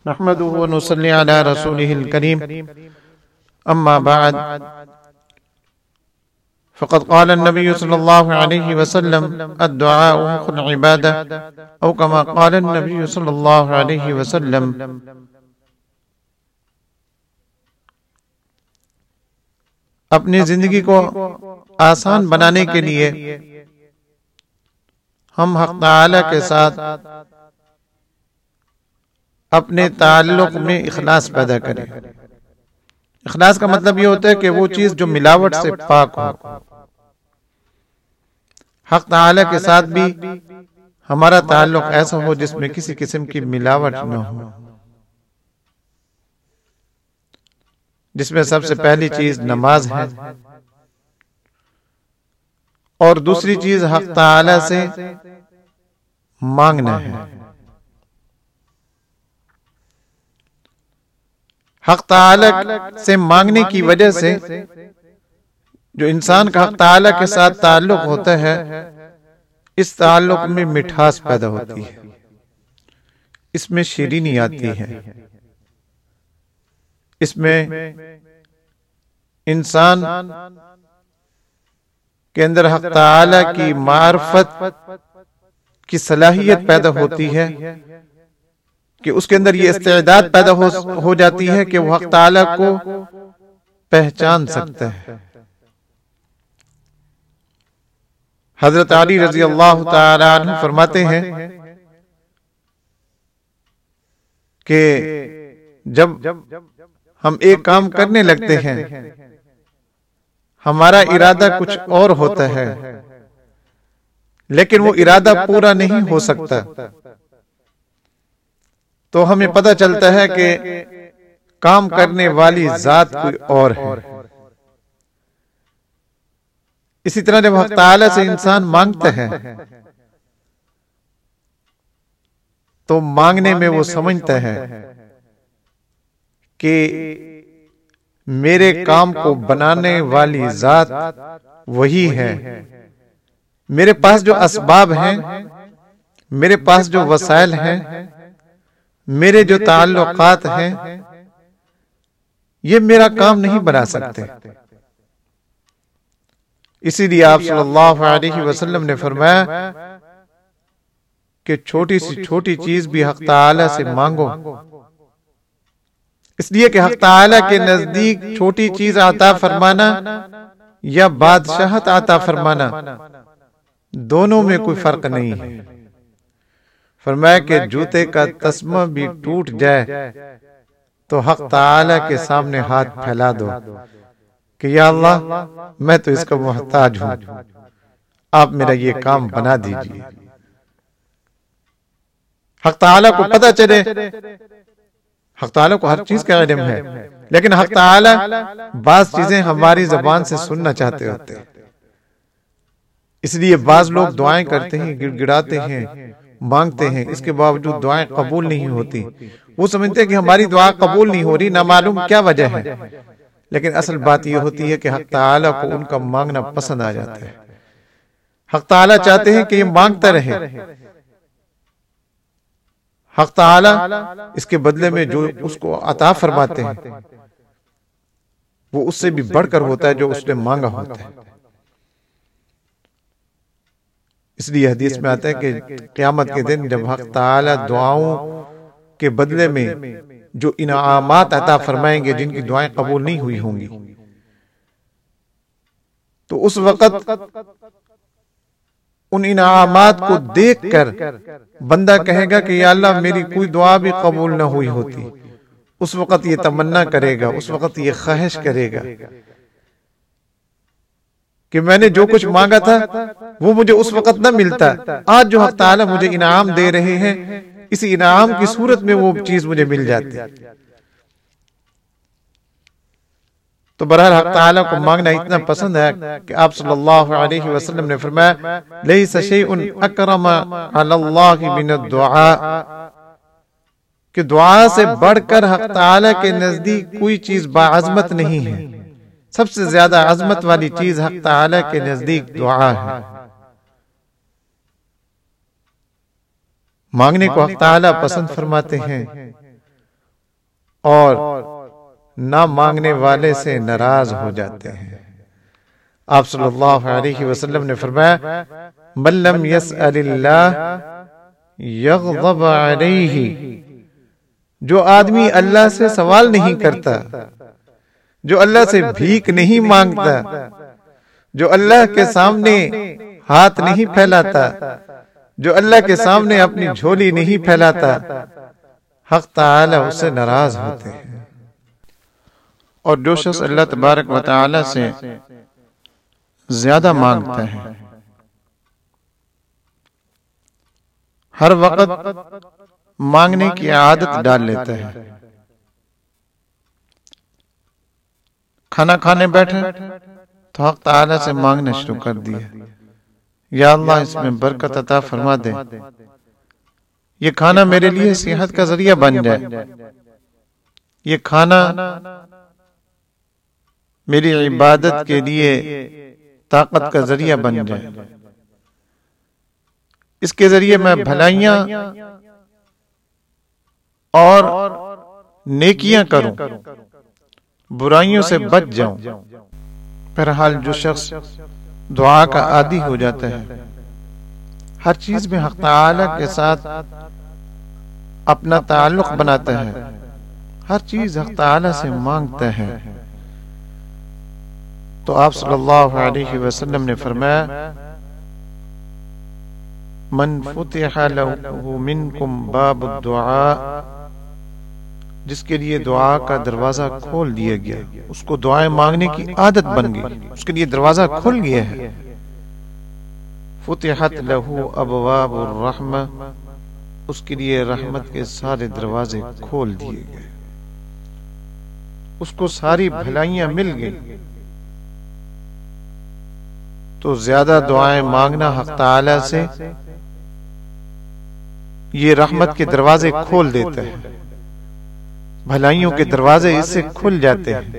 نحمده ونصلي على رسوله الكريم أما بعد فقد قال النبي صلى الله عليه وسلم الدعاء مخ العبادة أو كما قال النبي صلى الله عليه وسلم اپنی زندگی کو آسان بنانے کے لیے ہم حق تعالی کے ساتھ اپنے تعلق میں اخلاص پیدا کریں۔ اخلاص کا مطلب یہ ہوتا ہے کہ وہ چیز جو ملاوٹ سے پاک ہو۔ حق تعالی کے ساتھ بھی ہمارا تعلق ایسا ہو جس میں کسی قسم کی ملاوٹ نہ ہو، جس میں سب سے پہلی چیز نماز ہے، اور دوسری چیز حق تعالی سے مانگنا ہے۔ حق تعالی سے مانگنے کی وجہ سے جو انسان کا حق تعالی کے ساتھ تعلق ہوتا ہے، اس تعلق میں مٹھاس پیدا ہوتی ہے، اس میں شیرینی آتی ہے، اس میں انسان کے اندر حق تعالی کی معرفت کی صلاحیت پیدا ہوتی ہے کہ اس کے اندر یہ استعداد پیدا ہو جاتی ہے کہ وہ حق تعالی کو پہچان سکتا ہے۔ حضرت علی رضی اللہ تعالی عنہ فرماتے ہیں کہ جب ہم ایک کام کرنے لگتے ہیں، ہمارا ارادہ کچھ اور ہوتا ہے، لیکن وہ ارادہ پورا نہیں ہو سکتا، تو ہمیں پتہ چلتا ہے کہ کام کرنے والی ذات کوئی اور ہے۔ اسی طرح جب حق تعالی سے انسان مانگتا ہے تو مانگنے میں وہ سمجھتا ہے کہ میرے کام کو بنانے والی ذات وہی ہے، میرے پاس جو اسباب ہیں، میرے پاس جو وسائل ہیں، میرے جو تعلقات ہیں، یہ میرا کام نہیں بنا سکتے۔ اسی لیے آپ صلی اللہ علیہ وسلم نے فرمایا کہ چھوٹی سی چھوٹی چیز بھی حق تعالی سے مانگو، اس لیے کہ حق تعالی کے نزدیک چھوٹی چیز عطا فرمانا یا بادشاہت عطا فرمانا، دونوں میں کوئی فرق نہیں ہے۔ فرمایا کہ جوتے کا تسمہ بھی ٹوٹ جائے تو حق تعالی کے سامنے ہاتھ پھیلا دو کہ یا اللہ میں تو اس کا محتاج ہوں، آپ میرا یہ کام بنا دیجئے۔ حق تعالی کو پتہ چلے، حق تعالی کو ہر چیز کا علم ہے، لیکن حق تعالی بعض چیزیں ہماری زبان سے سننا چاہتے ہوتے ہیں، اس لیے بعض لوگ دعائیں کرتے ہیں، گڑ گڑاتے ہیں، مانگتے ہیں، اس کے باوجود دعائیں قبول نہیں ہوتی۔ وہ سمجھتے ہیں کہ ہماری دعا قبول نہیں ہو رہی، نہ معلوم کیا وجہ ہے، لیکن اصل بات یہ ہوتی ہے کہ حق تعالی کو ان کا مانگنا پسند آ جاتا ہے۔ حق تعالی چاہتے ہیں کہ یہ مانگتا رہے، حق تعالی اس کے بدلے میں جو اس کو عطا فرماتے ہیں وہ اس سے بھی بڑھ کر ہوتا ہے جو اس نے مانگا ہوتا ہے۔ اس لیے حدیث میں آتا ہے کہ قیامت کے دن جب حق تعالی دعاؤں کے بدلے میں جو انعامات عطا فرمائیں گے، جن کی دعائیں قبول نہیں ہوئی ہوں گی، تو اس وقت ان انعامات کو دیکھ کر بندہ کہے گا کہ یا اللہ میری کوئی دعا بھی قبول نہ ہوئی ہوتی۔ اس وقت یہ تمنا کرے گا، اس وقت یہ خواہش کرے گا کہ میں نے جو کچھ مانگا تھا وہ مجھے اس وقت نہ ملتا، آج جو حق تعالی مجھے انعام دے رہے ہیں، اسی انعام کی صورت میں وہ چیز مجھے مل جاتی۔ تو بہرحال حق تعالیٰ کو مانگنا اتنا پسند ہے کہ آپ صلی اللہ علیہ وسلم نے فرمایا لیس شیء اکرم علی اللہ من الدعاء، کہ دعا سے بڑھ کر حق تعالیٰ کے نزدیک کوئی چیز باعظمت نہیں ہے، سب سے زیادہ عظمت والی چیز حق تعالیٰ کے نزدیک دعا ہے۔ مانگنے کو حق تعالیٰ پسند فرماتے ہیں، اور نہ مانگنے والے سے ناراض ہو جاتے ہیں۔ آپ صلی اللہ علیہ وسلم نے فرمایا من لم یسأل اللہ یغضب علیہ، جو آدمی اللہ سے سوال نہیں کرتا، جو اللہ سے بھیک نہیں مانگتا، جو اللہ کے سامنے ہاتھ نہیں پھیلاتا، جو اللہ کے سامنے اپنی جھولی نہیں پھیلاتا، حق تعالی اس سے ناراض ہوتے ہیں۔ اور جو شخص اللہ تبارک و تعالی سے زیادہ مانگتا ہے، ہر وقت مانگنے کی عادت ڈال لیتا ہے، کھانا کھانے بیٹھے تو حق تعالی سے مانگنا شروع کر دیا، یا اللہ اس میں برکت عطا فرما دے، یہ کھانا میرے لیے صحت کا ذریعہ بن جائے، یہ کھانا میری عبادت کے لیے طاقت کا ذریعہ بن جائے، اس کے ذریعے میں بھلائیاں اور نیکیاں کروں، برائیوں سے بچ جاؤں۔ بہرحال جو شخص دعا کا عادی ہو جاتا ہے، ہر چیز میں حق تعالی کے ساتھ اپنا تعلق بناتا ہے، ہر چیز حق تعالی سے مانگتا ہے، تو آپ صلی اللہ علیہ وسلم نے فرمایا من فتح له منکم باب الدعاء، جس کے لیے دعا کا دروازہ کھول دیا گیا، اس کو دعائیں مانگنے کی عادت بن گئی، اس کے لیے دروازہ کھل گیا ہے، فتحت له ابواب الرحمہ، اس کے لیے رحمت کے سارے دروازے کھول دیے گئے، اس کو ساری بھلائیاں مل گئی۔ تو زیادہ دعائیں مانگنا حق تعالی سے یہ رحمت کے دروازے کھول دیتا ہے، بھلائیوں کے دروازے اس سے کھل جاتے ہیں۔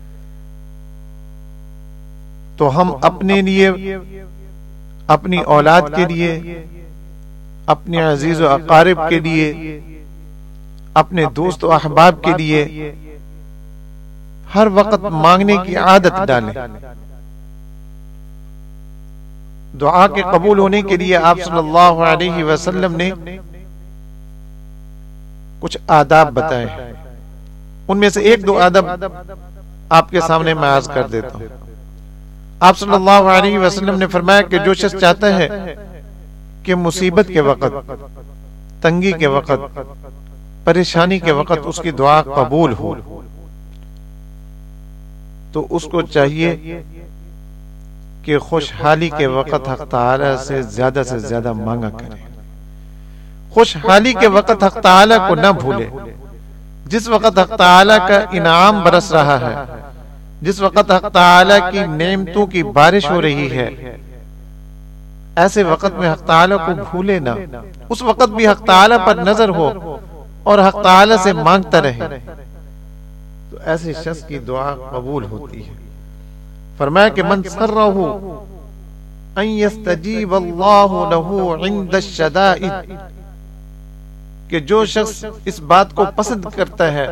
تو ہم اپنے لیے، اپنی اولاد کے لیے، اپنے عزیز و اقارب کے لیے، اپنے دوست و احباب کے لیے ہر وقت مانگنے کی عادت ڈالیں۔ دعا کے قبول ہونے کے لیے آپ صلی اللہ علیہ وسلم نے کچھ آداب بتائے ہیں، ان میں سے ایک دو آداب آپ کے سامنے میں عرض کر دیتا ہوں۔ آپ صلی اللہ علیہ وسلم نے فرمایا کہ جو شخص چاہتا ہے کہ مصیبت کے وقت، تنگی کے وقت، پریشانی کے وقت اس کی دعا قبول ہو، تو اس کو چاہیے کہ خوشحالی کے وقت حق تعالی سے زیادہ مانگا کرے، خوشحالی کے وقت حق تعالی کو نہ بھولے۔ جس وقت حق تعالی کا انعام برس رہا ہے، جس وقت حق تعالی کی نعمتوں کی بارش ہو رہی ہے، ایسے وقت میں حق تعالی کو بھولے نہ، اس وقت بھی حق تعالی پر نظر ہو اور حق تعالی سے مانگتا رہے، تو ایسے شخص کی دعا قبول ہوتی ہے۔ فرمایا کہ من سرہ ان یستجیب اللہ لہ عند الشدائد، کہ جو شخص اس بات کو پسند کرتا ہے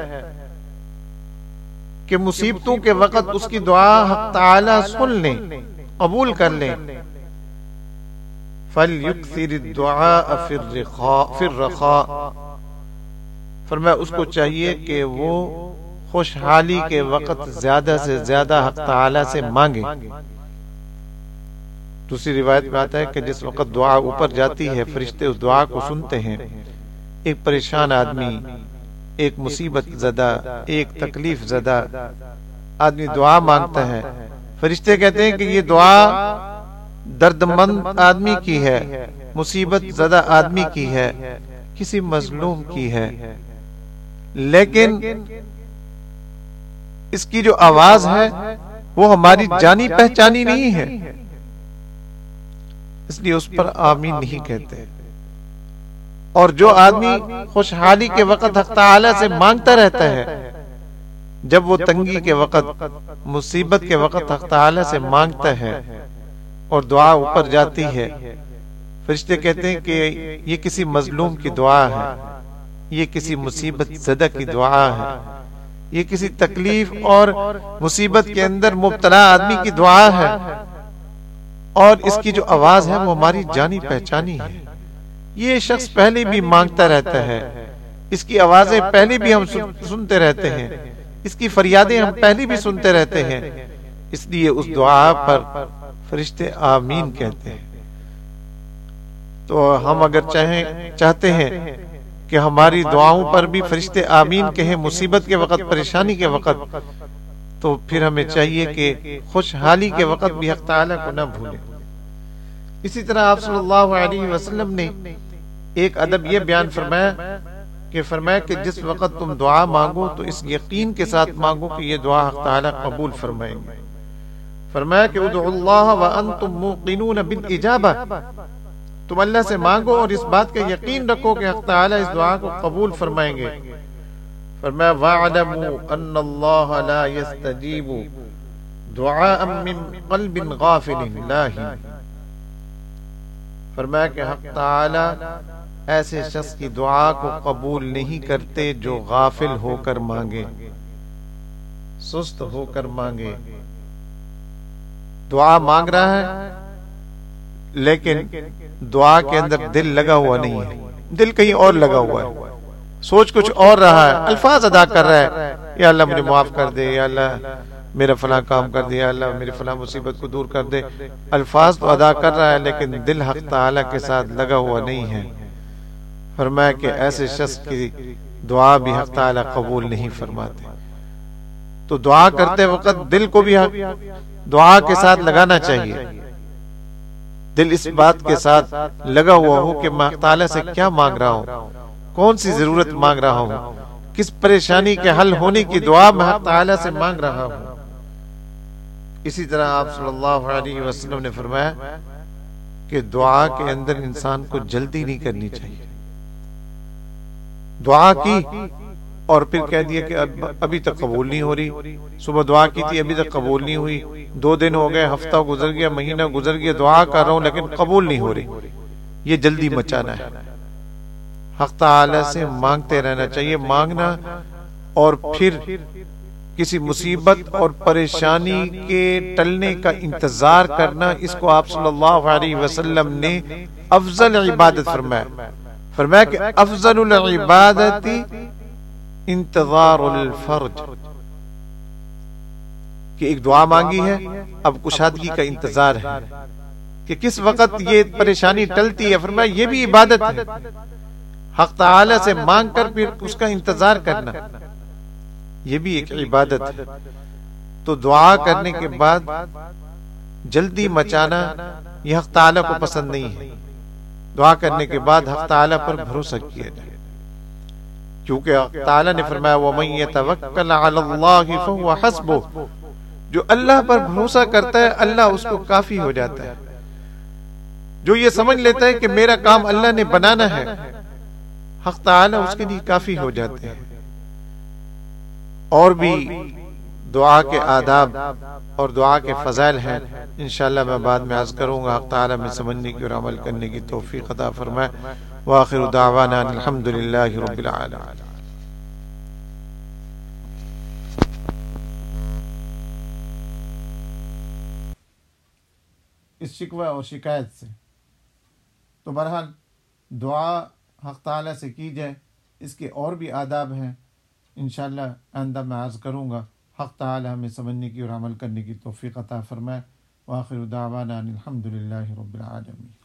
کہ مصیبتوں کے وقت اس کی دعا حق تعالی سن لیں، قبول کر لیں، فَلْيُكْثِرِ الدُّعَاءَ فِي الرَّخَاءِ، فرمایا اس کو چاہیے کہ وہ خوشحالی کے وقت زیادہ سے زیادہ حق تعالی سے مانگے۔ دوسری روایت میں آتا ہے کہ جس وقت دعا اوپر جاتی ہے، فرشتے اس دعا کو سنتے ہیں۔ ایک پریشان آدمی، ایک مصیبت زدہ، ایک تکلیف زدہ آدمی دعا مانگتا ہے، فرشتے کہتے ہیں کہ یہ دعا درد مند آدمی کی ہے، مصیبت زدہ آدمی کی ہے، کسی مظلوم کی ہے، لیکن اس کی جو آواز ہے وہ ہماری جانی پہچانی نہیں ہے، اس لیے اس پر آمین نہیں کہتے۔ اور جو آدمی خوشحالی کے وقت حق تعالی سے مانگتا رہتا ہے، جب وہ تنگی کے وقت، مصیبت کے وقت حق تعالی سے مانگتا ہے اور دعا اوپر جاتی ہے، فرشتے کہتے ہیں کہ یہ کسی مظلوم کی دعا ہے، یہ کسی مصیبت زدہ کی دعا ہے، یہ کسی تکلیف اور مصیبت کے اندر مبتلا آدمی کی دعا ہے، اور اس کی جو آواز ہے وہ ہماری جانی پہچانی ہے۔ یہ شخص پہلے بھی مانگتا رہتا ہے، اس کی آوازیں پہلے بھی ہم سنتے رہتے ہیں، اس کی فریادیں ہم پہلے بھی سنتے رہتے ہیں، اس لیے اس دعا پر فرشتے آمین کہتے ہیں۔ تو ہم اگر چاہتے ہیں کہ ہماری دعاؤں پر بھی فرشتے آمین کہیں مصیبت کے وقت، پریشانی کے وقت، تو پھر ہمیں چاہیے کہ خوشحالی کے وقت بھی حق تعالیٰ کو نہ بھولیں۔ اسی طرح آپ صلی اللہ علیہ وسلم نے ایک ادب یہ بیان فرمایا کہ جس وقت تم دعا مانگو تو اس یقین کے ساتھ مانگو کہ یہ دعا حق تعالیٰ قبول فرمائیں گے۔ فرمایا کہ ادعوا اللہ وانتم موقنون بالاجابہ، تم اللہ سے مانگو اور اس بات کا یقین رکھو کہ حق تعالیٰ اس دعا کو قبول فرمائیں گے۔ فرمایا وَاعْلَمُوا أَنَّ اللَّهَ لَا يَسْتَجِيبُ دُعَاءً مِّن قَلْبٍ غَافِلٍ لَاهٍ۔ فرمایا کہ حق تعالیٰ ایسے شخص کی دعا کو قبول نہیں کرتے جو غافل ہو کر مانگے، سست ہو کر مانگے۔ دعا مانگ رہا ہے لیکن دعا کے اندر دل لگا ہوا نہیں ہے، دل کہیں اور لگا ہوا ہے، سوچ کچھ اور رہا ہے، الفاظ ادا کر رہا ہے، یا اللہ مجھے معاف کر دے، یا اللہ میرا فلاں کام کر دے، یا اللہ میری فلاں مصیبت کو دور کر دے۔ الفاظ تو ادا کر رہا ہے لیکن دل حق تعالیٰ کے ساتھ لگا ہوا نہیں ہے۔ فرمایا کہ ایسے شخص کی دعا بھی حق تعالیٰ قبول نہیں فرماتے۔ تو دعا کرتے وقت دل کو بھی دعا کے ساتھ لگانا چاہیے، دل اس بات کے ساتھ لگا ہوا ہو کہ میں حق تعالیٰ سے کیا مانگ رہا ہوں، کون سی ضرورت مانگ رہا ہوں، کس پریشانی کے حل ہونے کی دعا میں حق تعالیٰ سے مانگ رہا ہوں۔ اسی طرح آپ صلی اللہ علیہ وسلم نے فرمایا کہ دعا کے اندر انسان کو جلدی نہیں کرنی چاہیے۔ دعا کی اور پھر کہہ دیا کہ ابھی تک قبول نہیں ہو رہی، صبح دعا کی تھی ابھی تک قبول نہیں ہوئی، 2 دن ہو گئے، ہفتہ گزر گیا، مہینہ گزر گیا، دعا کر رہا ہوں لیکن قبول نہیں ہو رہی، یہ جلدی مچانا ہے۔ حق تعالیٰ سے مانگتے رہنا چاہیے، مانگنا اور پھر کسی مصیبت اور پریشانی کے ٹلنے کا انتظار کرنا، اس کو آپ صلی اللہ علیہ وسلم نے افضل عبادت فرمایا کہ افضل العبادت انتظار الفرج، کہ ایک دعا مانگی ہے، اب کشادگی کا انتظار ہے کہ کس وقت یہ پریشانی ٹلتی ہے۔ فرمایا یہ بھی عبادت ہے، حق تعالی سے مانگ کر پھر اس کا انتظار کرنا، یہ بھی ایک عبادت ہے۔ تو دعا کرنے کے بعد جلدی مچانا یہ حق تعالی کو پسند نہیں ہے۔ دعا کرنے کے بعد حق تعالی پر بھروسہ کیا جائے، کیونکہ حق تعالی نے فرمایا وَمَن يَتَوَكَّلْ عَلَى اللَّهِ فَهُوَ حَسْبُهُ، جو اللہ پر بھروسہ کرتا ہے اللہ اس کو کافی ہو جاتا ہے۔ جو یہ سمجھ لیتا ہے کہ میرا کام اللہ نے بنانا ہے، حق تعالی اس کے لیے کافی ہو جاتے ہیں۔ اور بھی دعا کے آداب اور دعا کے فضائل ہیں، انشاءاللہ میں بعد میں عرض کروں گا۔ حق تعالی میں سمجھنے کی اور عمل کرنے کی توفیق عطا فرمائے۔ وآخر دعوانا الحمدللہ رب العالمین۔ اس شکوہ اور شکایت سے تو بہرحال دعا حق تعالیٰ سے کی جائے، اس کے اور بھی آداب ہیں، انشاءاللہ آئندہ میں عرض کروں گا۔ حق تعالی ہمیں سمجھنے کی اور عمل کرنے کی توفیق عطا فرمائے۔ وآخر دعوانا الحمدللہ رب العالمین۔